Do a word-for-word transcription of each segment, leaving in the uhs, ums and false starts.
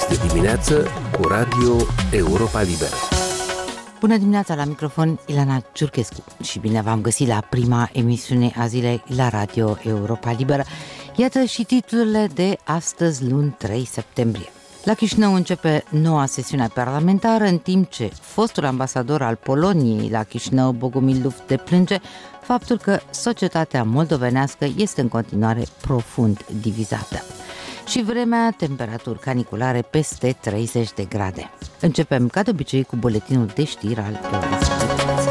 Este dimineață cu Radio Europa Liberă. Bună dimineața, la microfon Ilana Ciurchescu și bine v-am găsit la prima emisiune a zilei la Radio Europa Liberă. Iată și titlurile de astăzi, luni trei septembrie. La Chișinău începe noua sesiune parlamentară, în timp ce fostul ambasador al Poloniei la Chișinău, Bogumil Luf, deplânge faptul că societatea moldovenească este în continuare profund divizată. Și vremea, temperaturi caniculare peste treizeci de grade. Începem ca de obicei cu buletinul de știri al Eurostat.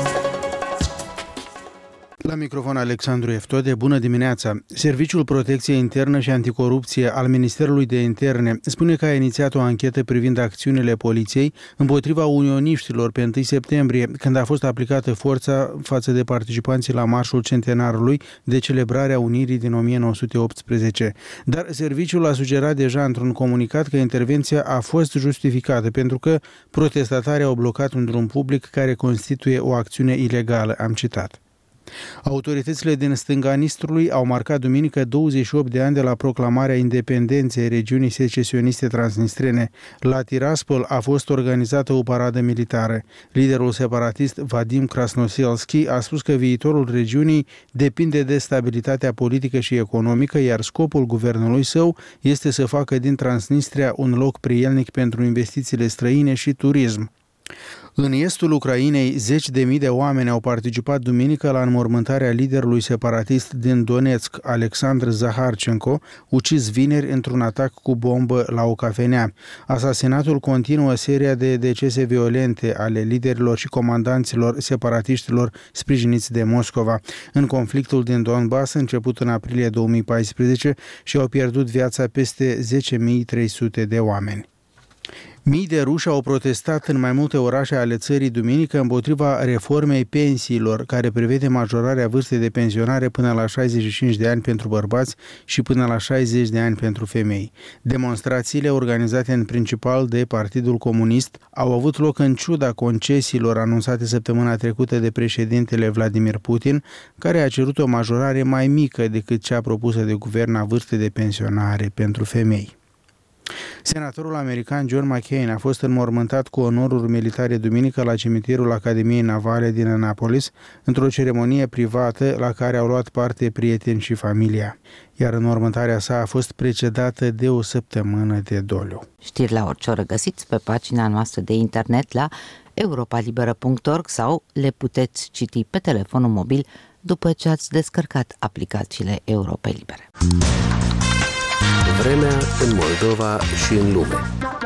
La microfon Alexandru Eftode, bună dimineața! Serviciul Protecției Internă și Anticorupție al Ministerului de Interne spune că a inițiat o anchetă privind acțiunile poliției împotriva unioniștilor pe întâi septembrie, când a fost aplicată forța față de participanții la Marșul Centenarului de celebrarea Unirii din o mie nouă sute optsprezece. Dar serviciul a sugerat deja într-un comunicat că intervenția a fost justificată pentru că protestatarii au blocat un drum public care constituie o acțiune ilegală, am citat. Autoritățile din stânga Nistrului au marcat duminică douăzeci și opt de ani de la proclamarea independenței regiunii secesioniste transnistrene. La Tiraspol a fost organizată o paradă militară. Liderul separatist Vadim Krasnoselski a spus că viitorul regiunii depinde de stabilitatea politică și economică, iar scopul guvernului său este să facă din Transnistria un loc prielnic pentru investițiile străine și turism. În estul Ucrainei, zeci de mii de oameni au participat duminică la înmormântarea liderului separatist din Donetsk, Alexandr Zaharchenko, ucis vineri într-un atac cu bombă la o cafenea. Asasinatul continuă seria de decese violente ale liderilor și comandanților separatiștilor sprijiniți de Moscova. În conflictul din Donbass, început în aprilie două mii paisprezece, și-au pierdut viața peste zece mii trei sute de oameni. Mii de ruși au protestat în mai multe orașe ale țării duminică împotriva reformei pensiilor, care prevede majorarea vârstei de pensionare până la șaizeci și cinci de ani pentru bărbați și până la șaizeci de ani pentru femei. Demonstrațiile, organizate în principal de Partidul Comunist, au avut loc în ciuda concesiilor anunțate săptămâna trecută de președintele Vladimir Putin, care a cerut o majorare mai mică decât cea propusă de guvern a vârstei de pensionare pentru femei. Senatorul american John McCain a fost înmormântat cu onoruri militare duminică la cimitirul Academiei Navale din Annapolis, într-o ceremonie privată la care au luat parte prieteni și familia, iar înmormântarea sa a fost precedată de o săptămână de doliu. Știri la orice oră găsiți pe pagina noastră de internet la europa liberă punct org sau le puteți citi pe telefonul mobil după ce ați descărcat aplicațiile Europa Libere. Vremea în Moldova și în lume.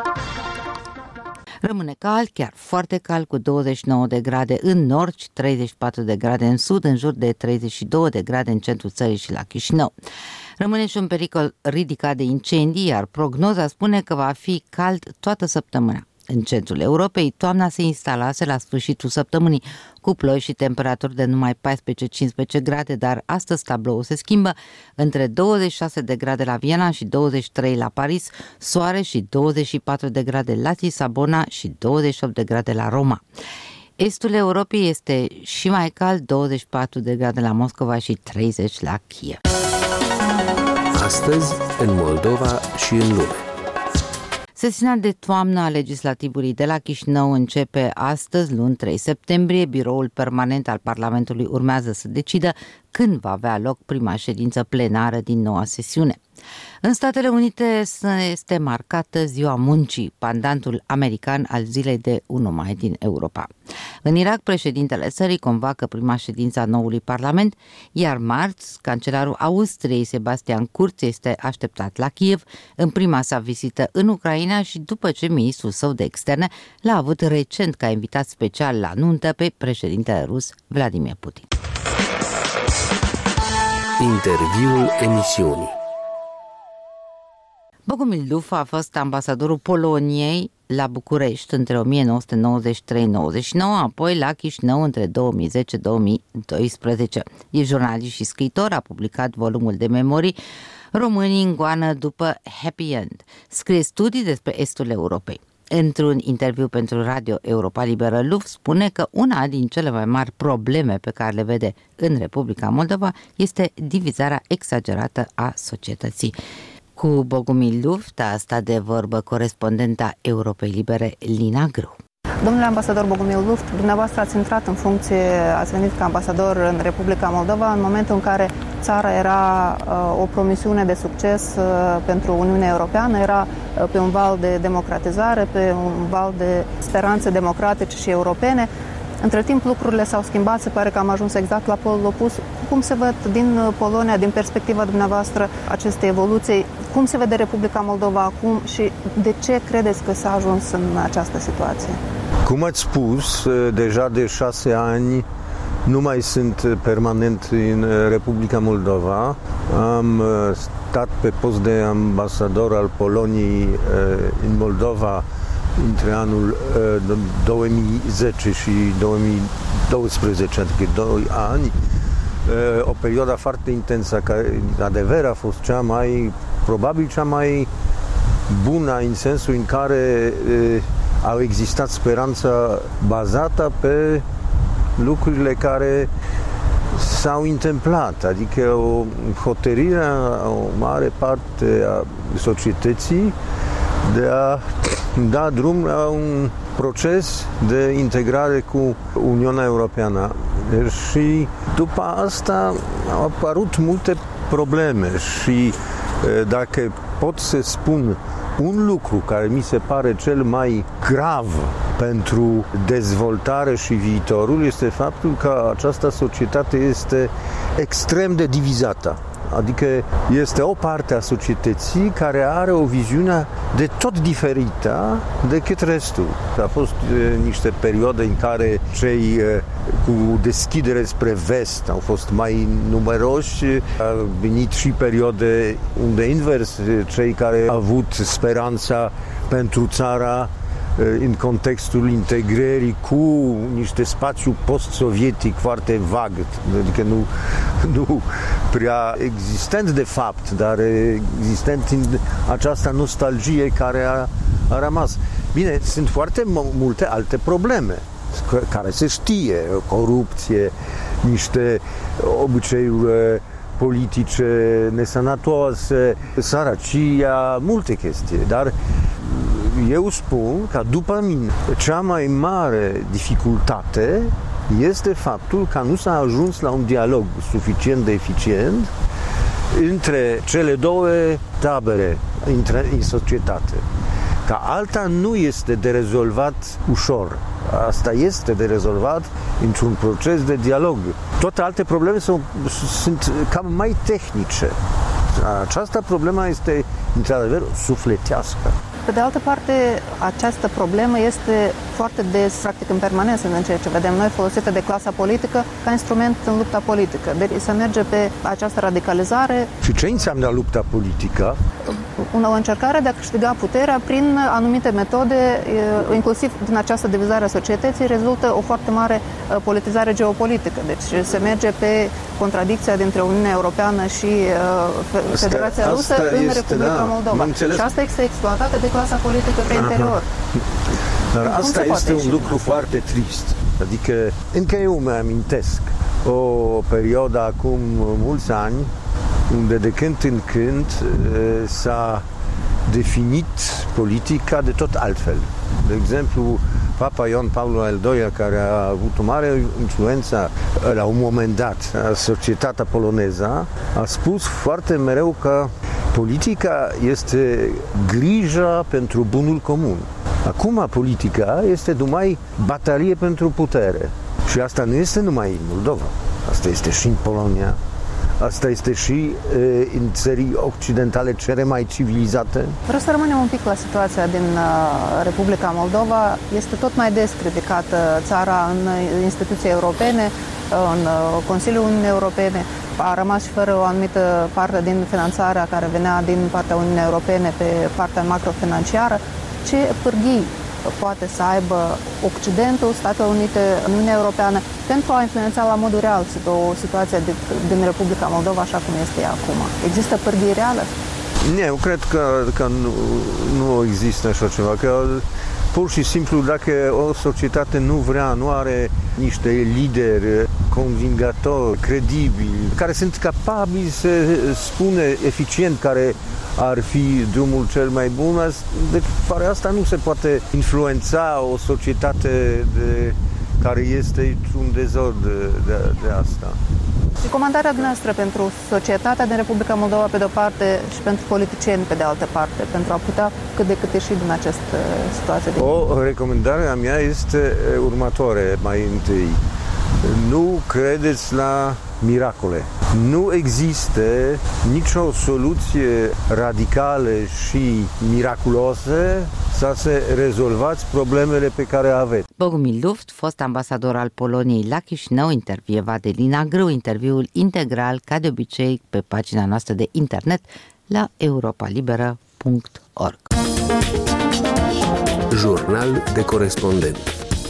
Rămâne cald, chiar foarte cald, cu douăzeci și nouă de grade în nord și treizeci și patru de grade în sud, în jur de treizeci și două de grade în centrul țării și la Chișinău. Rămâne și un pericol ridicat de incendii, iar prognoza spune că va fi cald toată săptămâna. În centrul Europei, toamna se instalase la sfârșitul săptămânii, cu ploi și temperaturi de numai paisprezece cincisprezece grade, dar astăzi tabloul se schimbă între douăzeci și șase de grade la Viena și douăzeci și trei la Paris, soare și douăzeci și patru de grade la Lisabona și douăzeci și opt de grade la Roma. Estul Europei este și mai cald, douăzeci și patru de grade la Moscova și treizeci la Kiev. Astăzi, în Moldova și în lume. Sesiunea de toamnă a legislativului de la Chișinău începe astăzi, luni trei septembrie. Biroul permanent al Parlamentului urmează să decidă când va avea loc prima ședință plenară din noua sesiune. În Statele Unite este marcată Ziua Muncii, pandantul american al zilei de unu mai din Europa. În Irak, președintele țării convoacă prima ședință a noului parlament, iar marți, cancelarul Austriei, Sebastian Kurz, este așteptat la Kiev în prima sa vizită în Ucraina și după ce ministrul său de externe l-a avut recent ca invitat special la nuntă pe președintele rus Vladimir Putin. Interviul emisiunii. Bogumil Luf a fost ambasadorul Poloniei la București între o mie nouă sute nouăzeci și trei nouăzeci și nouă, apoi la Chișinău între două mii zece două mii doisprezece. E jurnalist și scriitor, a publicat volumul de memorii Românii în goană după Happy End. Scrie studii despre estul Europei. Într-un interviu pentru Radio Europa Liberă, Luf spune că una din cele mai mari probleme pe care le vede în Republica Moldova este divizarea exagerată a societății. Cu Bogumil Luft a stat de vorbă corespondenta Europei Libere, Lina Grâu. Domnule ambasador Bogumil Luft, dumneavoastră ați intrat în funcție, ați venit ca ambasador în Republica Moldova în momentul în care țara era uh, o promisiune de succes uh, pentru Uniunea Europeană, era uh, pe un val de democratizare, pe un val de speranțe democratice și europene. Între timp lucrurile s-au schimbat, se pare că am ajuns exact la polul opus. Cum se văd din Polonia, din perspectiva dumneavoastră, aceste evoluții? Cum se vede Republica Moldova acum și de ce credeți că s-a ajuns în această situație? Cum ați spus, deja de șase ani nu mai sunt permanent în Republica Moldova. Am stat pe post de ambasador al Poloniei în Moldova între anul două mii zece și două mii doisprezece, adică doi ani, o perioadă foarte intensă, care, adevăr, a fost cea mai, probabil cea mai bună, în sensul în care au existat speranța bazată pe lucrurile care s-au întâmplat, adică o hotărâre a o mare parte a societății de a da drum la un proces de integrare cu Uniunea Europeană. Și după asta au apărut multe probleme și dacă pot să spun un lucru care mi se pare cel mai grav pentru dezvoltare și viitorul este faptul că această societate este extrem de divizată. Adică este o parte a societății care are o viziune de tot diferită decât restul. A fost e, niște perioade în care cei e, cu deschidere spre vest au fost mai numeroși. A venit și perioade unde invers, cei care au avut speranța pentru țara în contextul integrării cu niște spațiu post-sovietic foarte vag, adică nu, nu prea existent de fapt, dar existent în această nostalgie care a, a rămas. Bine, sunt foarte multe alte probleme care se știe, corupție, niște obiceiuri politice nesănătoase, sărăcia, multe chestii, dar eu spun că după mine cea mai mare dificultate este faptul că nu s-a ajuns la un dialog suficient de eficient între cele două tabere în societate. Că alta nu este de rezolvat ușor. Asta este de rezolvat într-un proces de dialog. Toate alte probleme sunt, sunt cam mai tehnice. Această problemă este, într-adevăr, sufletească. Pe de altă parte, această problemă este foarte des, practic în permanență, în ceea ce vedem noi, folosită de clasa politică ca instrument în lupta politică. Deci se merge pe această radicalizare. Și ce înseamnă lupta politică? O încercare de a câștiga puterea prin anumite metode, inclusiv din această divizare a societății, rezultă o foarte mare politizare geopolitică. Deci se merge pe contradicția dintre Uniunea Europeană și Federația asta, Rusă asta în este, Republica da, Moldova. Și asta este exploatată de clasa politică pe interior. Dar Cum asta este un lucru foarte trist. Adică încă eu mă amintesc o perioadă acum mulți ani unde de când în când s-a definit politica de tot altfel. De exemplu, Papa Ioan Paul al doilea, care a avut o mare influență la un moment dat a societatea poloneză, a spus foarte mereu că politica este grija pentru bunul comun. Acum politica este numai batalie pentru putere. Și asta nu este numai în Moldova. Asta este și în Polonia. Asta este și e, în țări occidentale cele mai civilizate. Vreau să rămânem un pic la situația din uh, Republica Moldova. Este tot mai des criticată țara în instituții europene, în uh, Consiliul Uniunii Europene. A rămas și fără o anumită parte din finanțarea care venea din partea Uniunii Europene pe partea macrofinanciară. Ce pârghii poate să aibă Occidentul, Statele Unite, Uniunea Europeană pentru a influența la modul real o situație din Republica Moldova așa cum este ea acum? Există pârghii reale? Nu, eu cred că, că nu, nu există așa ceva, că Pur și simplu, dacă o societate nu vrea, nu are niște lideri convingători, credibili, care sunt capabili să spună eficient care ar fi drumul cel mai bun, de fără asta nu se poate influența o societate de, care este un dezord de, de, de asta. Recomandarea noastră pentru societatea din Republica Moldova pe de o parte și pentru politicieni pe de altă parte, pentru a putea cât de cât ieși din această situație. O recomandare a mea este următoare, mai întâi. Nu credeți la miracole. Nu există nicio soluție radicală și miraculoasă să se rezolvați problemele pe care aveți. Bogumil Luft, fost ambasador al Poloniei la Chișinău, intervievat de Lina Grâu, interviul integral, ca de obicei, pe pagina noastră de internet la europa liberă punct org. Jurnal de corespondent.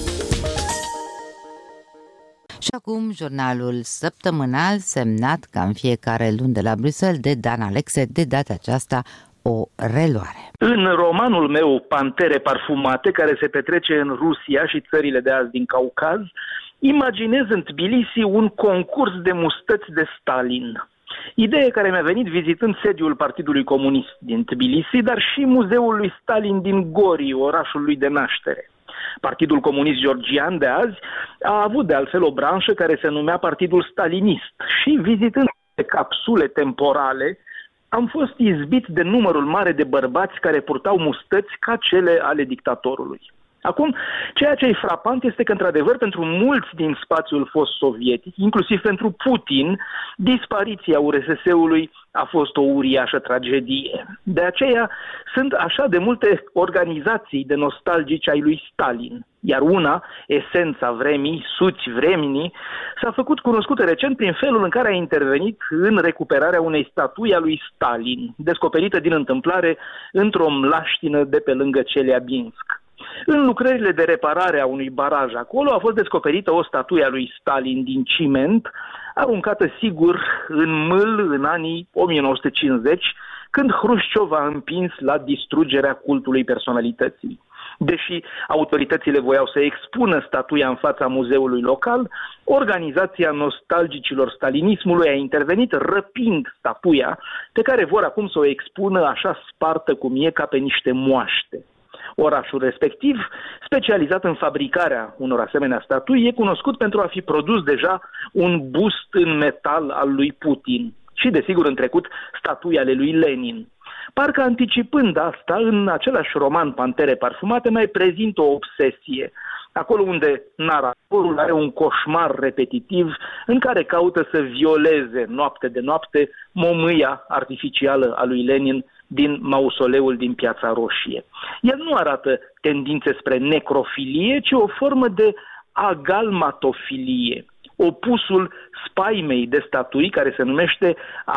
Și acum jurnalul săptămânal semnat ca în fiecare luni de la Bruxelles de Dan Alexe, de data aceasta o reluare. În romanul meu Pantere parfumate, care se petrece în Rusia și țările de azi din Caucaz, imaginez în Tbilisi un concurs de mustăți de Stalin. Idee care mi-a venit vizitând sediul Partidului Comunist din Tbilisi, dar și muzeul lui Stalin din Gori, orașul lui de naștere. Partidul Comunist Georgian de azi a avut de altfel o branșă care se numea Partidul Stalinist și, vizitând capsule temporale, am fost izbit de numărul mare de bărbați care purtau mustăți ca cele ale dictatorului. Acum, ceea ce e frapant este că, într-adevăr, pentru mulți din spațiul fost sovietic, inclusiv pentru Putin, dispariția U R S S-ului a fost o uriașă tragedie. De aceea sunt așa de multe organizații de nostalgici ai lui Stalin, iar una, Esența Vremii, Suți Vremii, s-a făcut cunoscută recent prin felul în care a intervenit în recuperarea unei statui a lui Stalin, descoperită din întâmplare într-o mlaștină de pe lângă Celiabinsk. În lucrările de reparare a unui baraj acolo a fost descoperită o statuie a lui Stalin din ciment, aruncată sigur în mâl în anii o mie nouă sute cincizeci, când Hrușciov a împins la distrugerea cultului personalității. Deși autoritățile voiau să expună statuia în fața muzeului local, organizația nostalgicilor stalinismului a intervenit răpind statuia, pe care vor acum să o expună așa spartă cum e, ca pe niște moaște. Orașul respectiv, specializat în fabricarea unor asemenea statui, e cunoscut pentru a fi produs deja un bust în metal al lui Putin și, desigur, în trecut, statui ale lui Lenin. Parcă anticipând asta, în același roman Pantere parfumate mai prezintă o obsesie, acolo unde naratorul are un coșmar repetitiv în care caută să violeze noapte de noapte momâia artificială a lui Lenin din mausoleul din Piața Roșie. El nu arată tendințe spre necrofilie, ci o formă de agalmatofilie, opusul spaimei de statui care se numește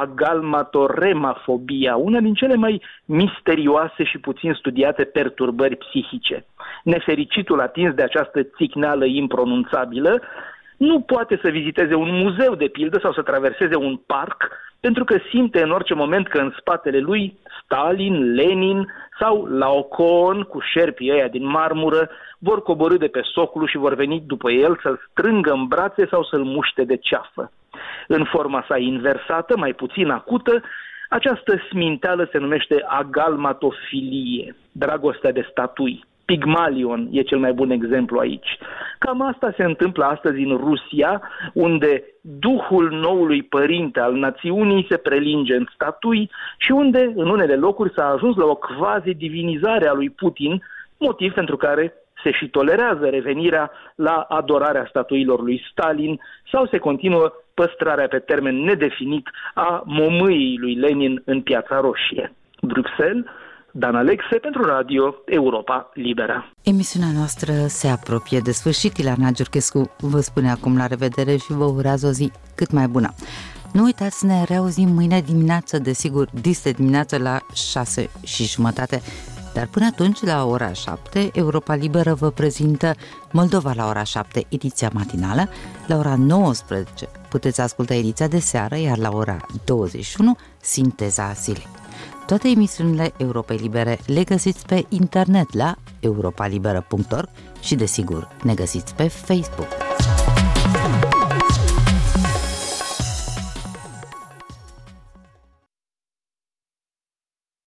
agalmatoremafobia, una din cele mai misterioase și puțin studiate perturbări psihice. Nefericitul atins de această țicneală impronunțabilă nu poate să viziteze un muzeu, de pildă, sau să traverseze un parc, pentru că simte în orice moment că în spatele lui Stalin, Lenin sau Laocoon, cu șerpii ăia din marmură, vor coborî de pe soclu și vor veni după el să-l strângă în brațe sau să-l muște de ceafă. În forma sa inversată, mai puțin acută, această sminteală se numește agalmatofilie, dragostea de statui. Pygmalion e cel mai bun exemplu aici. Cam asta se întâmplă astăzi în Rusia, unde duhul noului părinte al națiunii se prelinge în statui și unde, în unele locuri, s-a ajuns la o quasi-divinizare a lui Putin, motiv pentru care se și tolerează revenirea la adorarea statuilor lui Stalin sau se continuă păstrarea pe termen nedefinit a momâiei lui Lenin în Piața Roșie. Bruxelles, Dan Alexe pentru Radio Europa Liberă. Emisiunea noastră se apropie de sfârșit. Ileana Giurchescu vă spune acum la revedere și vă urează o zi cât mai bună. Nu uitați să ne reauzim mâine dimineață, desigur, dis de dimineață la șase și jumătate. Dar până atunci, la ora șapte, Europa Liberă vă prezintă Moldova la ora șapte, ediția matinală. La ora nouăsprezece puteți asculta ediția de seară, iar la ora douăzeci și unu, sinteza zilei. Toate emisiunile Europei Libere le găsiți pe internet la europa liberă punct org și, desigur, ne găsiți pe Facebook.